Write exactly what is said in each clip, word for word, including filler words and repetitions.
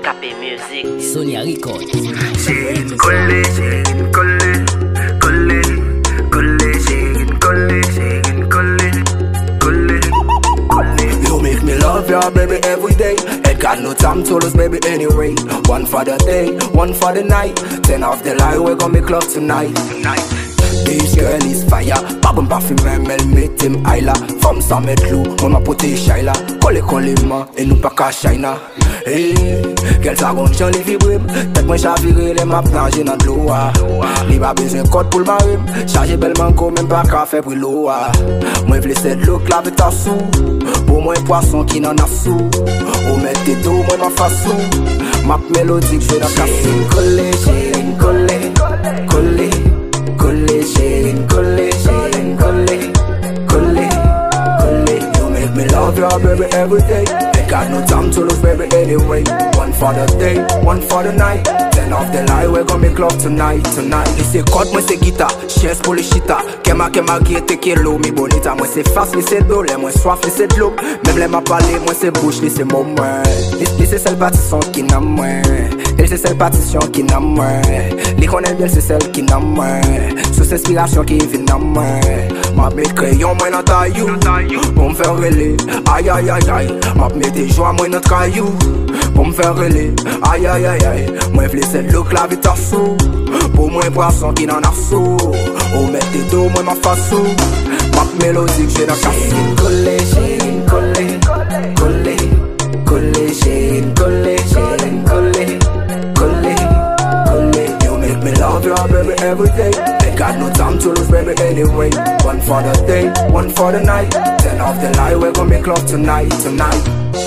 Escape Music. Sonia Record. Chérie, collé, chérie, collé, collé, collé, chérie, collé, chérie, collé, collé, collé. You make me love ya, baby, every day. Ain't got no time to lose, baby, anyway. One for the day, one for the night. Ten off the line, we're gonna make love tonight. Tonight. This girl is fire. Babon parfum, elle met him Ayla. Femme sans mettre loup, on m'a poté Shaila. Collé, collé, ma, et nous pas qu'à China. Hey, quel seconde j'en les vibrim. Tête moi chaviré, les maps nager dans de l'eau. Li pas besoin code pour le marim. Chargé bellement comme même pas café pour l'eau. Moi v'lais cette look la vite à sous. Pour moi poisson qui n'en a sous. Ou mettre tes dos, moi ma façon. Map mélodique, je vais dans casser. Collé, chérie, collé, collé. Collé, chérie, collé, chérie, collé, collé, collé. You make me love you, baby, every day. Ain't got no time to lose, baby, anyway. One for the day, one for the night. Ten off the line, we're gonna make love tonight, tonight. Et c'est code, moi c'est guitare, chaise pour les chita. Kema, kema, guette, kelo, mi bonita. Moi c'est face, mais c'est dos, moi soif, mais c'est de l'eau. Même les m'a parlé, moi c'est bouche, c'est mon moins. Et c'est celle partition qui n'a moins. Et c'est celle partition qui n'a moins. Les connaît bien, c'est celle qui n'a moins. Sous inspiration qui vient dans moi. M'a mis crayon, moi dans ta you. Pour me faire relais, aïe aïe aïe aïe. M'a mis des joies, moi dans ta you. Pour me faire relais, aïe aïe aïe aïe. Moi v'lais cette look la vite à sous. Pour moi poisson qui n'en a sous. Ou mettre tes dos, moi ma façon. M'a mélodique, j'ai dans cassé. Collé, chérie, collé, collé, collé, chérie, collé, chérie, collé, collé, collé. You make me love you, baby, every day. Ain't got no time to lose, baby, anyway. One for the day, one for the night. Ten off the line, we're gonna make love tonight, tonight.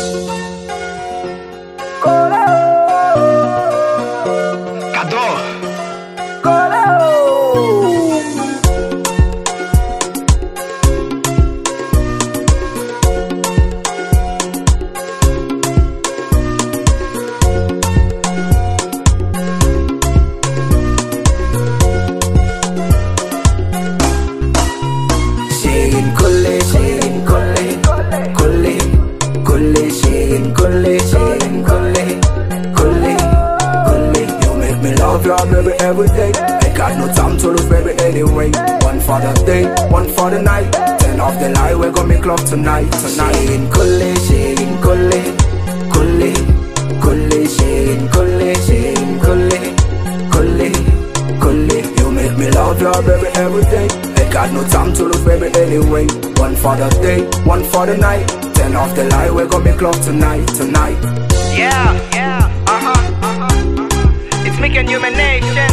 Cadeau. Chérie, collé, chérie, collé, collé, collé, chérie, collé, chérie, collé, collé, collé. You make me love you, baby, every day. Ain't got no time to lose, baby, anyway. One for the day, one for the night. Ten off the line, we're gonna make love tonight, tonight. Chérie, collé, chérie, collé, collé, collé, chérie, collé, chérie, collé, collé, collé. You make me love you, baby, every day. Ain't got no time to lose, baby, anyway. One for the day, one for the night. Ten off the line, we're gonna make love tonight, tonight. Yeah, yeah, uh-huh, uh-huh, uh-huh. It's making human nation.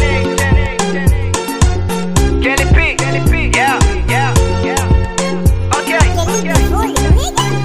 Kenny P, Kenny P, yeah, yeah, yeah. Okay, okay.